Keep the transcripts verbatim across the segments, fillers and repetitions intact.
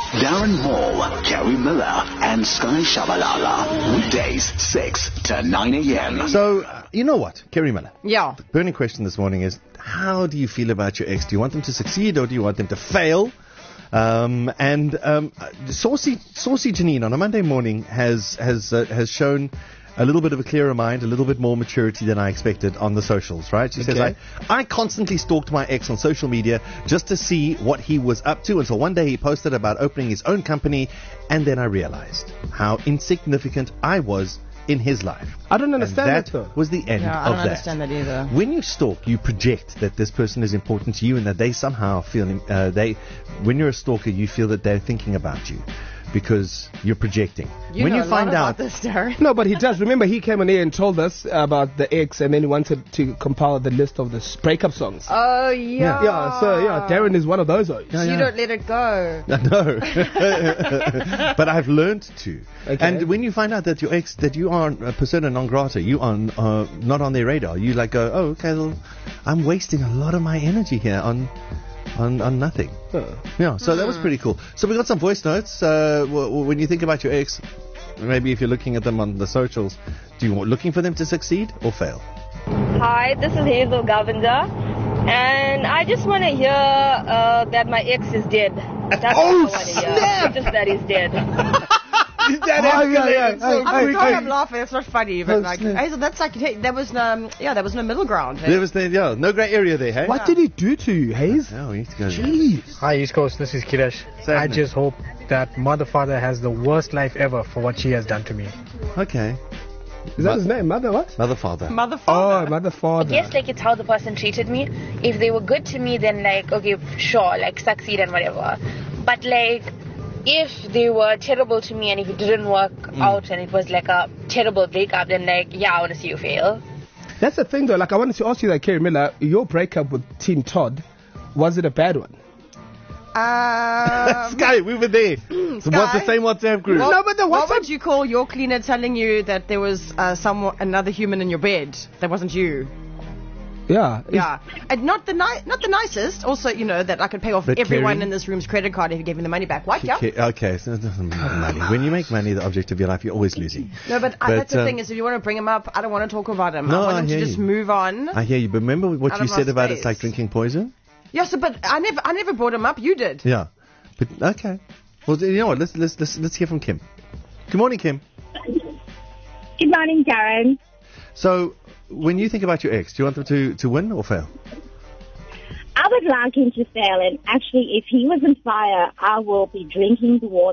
Darren Hall, Kerry Miller, and Sky Shabalala. Weekdays, six to nine a.m. So, uh, you know what, Kerry Miller? Yeah. The burning question this morning is, how do you feel about your ex? Do you want them to succeed or do you want them to fail? Um, and um, Saucy, Saucy Janine on a Monday morning has has uh, has shown a little bit of a clearer mind, a little bit more maturity than I expected on the socials, right? She Okay. says, I, I constantly stalked my ex on social media just to see what he was up to until one day he posted about opening his own company, and then I realized how insignificant I was in his life. I don't understand and that, that though. was the end Yeah, I of don't that. understand that either. When you stalk, you project that this person is important to you and that they somehow feel, uh, they, when you're a stalker, you feel that they're thinking about you because you're projecting. You when know you a lot find about out, this, Darren. No, but he does. Remember, he came on here and told us about the ex, and then he wanted to compile the list of the s- breakup songs. Oh, yeah. Yeah, so yeah, Darren is one of those. You don't let it go. no, but I've learned to. Okay. And when you find out that your ex, that you are a persona non grata, you are uh, not on their radar, you like go, oh, okay, well, I'm wasting a lot of my energy here on on, on nothing. Huh. Yeah, so that was pretty cool. So we got some voice notes. Uh, w- w- when you think about your ex, maybe if you're looking at them on the socials, do you want looking for them to succeed or fail? Hi, this is Hazel Govender, and I just want to hear uh, that my ex is dead. That's Oh, what I want to hear. snap! Just that he's dead. That Oh, escalated yeah, yeah. so Hey, I'm quickly. sorry, I'm laughing. It's not funny, but Oh, like, snap. Hazel, that's like, hey, there was no, um, yeah, there was no middle ground. Hey? There was the, yeah, no grey area there, hey? What did he do to you, Hayes? Oh, we need to go. Jeez. Hi East Coast, this is Kiresh. Say I it. just hope that mother father has the worst life ever for what she has done to me. Okay. Is that his name? Mother what? Mother, father. Mother, Oh, father. mother, father. Yes, like it's how the person treated me. If they were good to me, then like, okay, sure, like succeed and whatever. But like, if they were terrible to me and if it didn't work out and it was like a terrible breakup, then like, yeah, I want to see you fail. That's the thing, though. Like, I wanted to ask you that, Kerry Miller, your breakup with Team Todd, was it a bad one? Um, Sky, we were there. What's the same WhatsApp group? What, No, but the what WhatsApp- would you call your cleaner telling you that there was uh, someone, another human in your bed that wasn't you? Yeah. Yeah, and not the ni- not the nicest. Also, you know that I could pay off But everyone Kerry- in this room's credit card if you gave me the money back. What? Yeah. Okay, okay, so it doesn't matter money. When you make money the object of your life, you're always losing. No, but, I, But, that's the um, thing is, if you want to bring him up, I don't want to talk about him. No, I want I him to hear just you. move on. I hear you, but remember what Out you of my said about it's space. like drinking poison? Yeah, so but I never I never brought him up. You did. Yeah. But, okay. Well, you know what, let's, let's, let's, let's hear from Kim. Good morning, Kim. Good morning, Darren. So, when you think about your ex, do you want them to, to win or fail? I would like him to fail, and actually, if he was on fire, I will be drinking the water.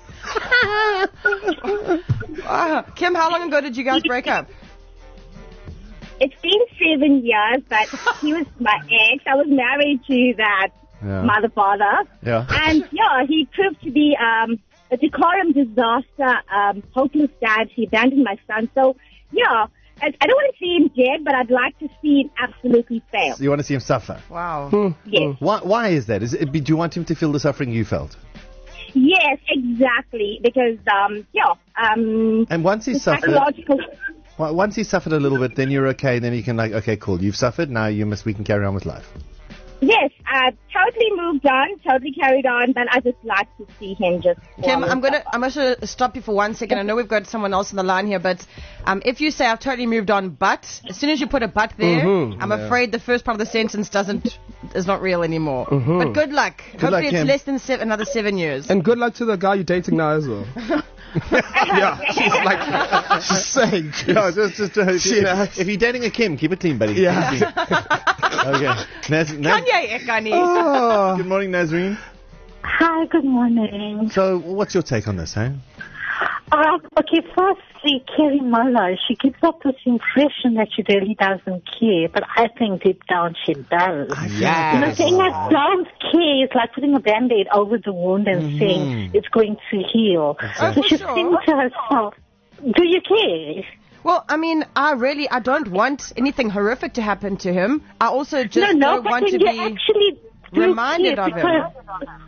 Ah, Kim, how long ago did you guys break up? It's been seven years, but he was my ex. I was married to that Yeah. mother-father. Yeah. And, yeah, he proved to be um, a decorum disaster, um, hopeless dad. He abandoned my son. So, yeah, I, I don't want to see him dead, but I'd like to see him absolutely fail. So you want to see him suffer? Wow. Yes. Why, why is that? Is it, do you want him to feel the suffering you felt? Yes, exactly. Because, um, yeah, um, And once he's suffered, psychological... well, once he's suffered a little bit, then you're okay. Then you can like, okay, cool. You've suffered. Now you must. We can carry on with life. Yes, I totally moved on, totally carried on, but I just like to see him just... Kim, swallow I'm gonna stuff. I'm gonna stop you for one second. I know we've got someone else on the line here, but um, if you say I've totally moved on, but as soon as you put a but there, Mhm. I'm afraid the first part of the sentence doesn't is not real anymore. But good luck. Hopefully luck, it's Kim. less than se- another seven years. And good luck to the guy you're dating now as well. Yeah, she's like, she's saying. Yeah, just, just uh, if, Shit. if, if you're dating a Kim, keep it clean, buddy. Yeah. Keep it clean. Okay. Naz, Naz, Kanye Ekani. Oh. good morning, Nazreen. Hi, good morning. So, what's your take on this, eh? Uh, okay, firstly, Kerry Muller, she gives up this impression that she really doesn't care, but I think deep down she does. Yeah. You know, saying I don't care is like putting a band-aid over the wound and saying it's going to heal. Oh, So for she's sure. saying to herself, do you care? Well, I mean, I really, I don't want anything horrific to happen to him. I also just no, no, don't but want when to you be actually do reminded care of him. because-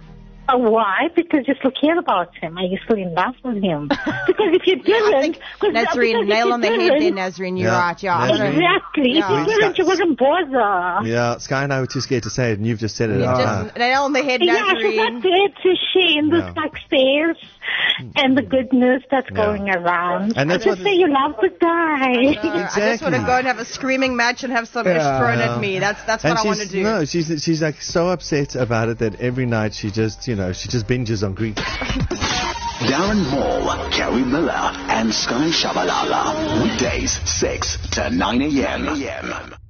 Uh, why? Because you still care about him. Are you still in love with him? Because if you didn't... Nazreen, nail on the head there, Nazreen. You're Yeah. right, yeah. Nazreen. Exactly. Yeah. If you didn't, you wouldn't bother. Yeah, Sky and I were too scared to say it, and you've just said it. You Ah. just nail on the head, Yeah, she's Nazreen. not there to share in the Yeah. success and the goodness that's Yeah. going around. And that's just what- say you love the guy. I just want to Exactly. go and have a screaming match and have some ish Yeah. thrown at me. That's that's And what I want she's, to do. no, she's she's like so upset about it that every night she just, you know, she just binges on Greek. Darren Moore, Kerry Miller, and Sky Shabalala. Weekdays, six to nine a.m.